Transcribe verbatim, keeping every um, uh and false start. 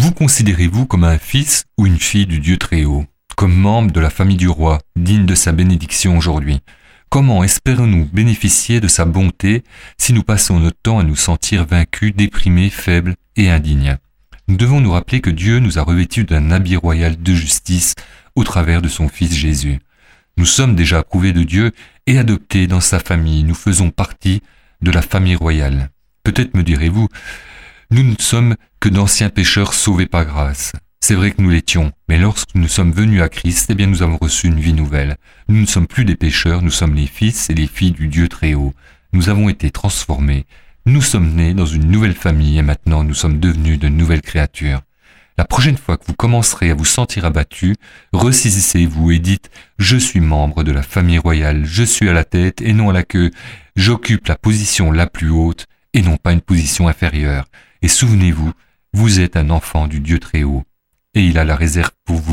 Vous considérez-vous comme un fils ou une fille du Dieu Très-Haut, comme membre de la famille du roi, digne de sa bénédiction aujourd'hui? Comment espérons-nous bénéficier de sa bonté si nous passons notre temps à nous sentir vaincus, déprimés, faibles et indignes? Nous devons nous rappeler que Dieu nous a revêtus d'un habit royal de justice au travers de son Fils Jésus. Nous sommes déjà approuvés de Dieu et adoptés dans sa famille. Nous faisons partie de la famille royale. Peut-être me direz-vous, nous ne sommes que d'anciens pécheurs sauvés par grâce. C'est vrai que nous l'étions, mais lorsque nous sommes venus à Christ, eh bien nous avons reçu une vie nouvelle. Nous ne sommes plus des pécheurs, nous sommes les fils et les filles du Dieu Très-Haut. Nous avons été transformés. Nous sommes nés dans une nouvelle famille et maintenant nous sommes devenus de nouvelles créatures. La prochaine fois que vous commencerez à vous sentir abattu, ressaisissez-vous et dites « Je suis membre de la famille royale, je suis à la tête et non à la queue, j'occupe la position la plus haute et non pas une position inférieure. Et souvenez-vous, vous êtes un enfant du Dieu Très-Haut et il a la réserve pour vous.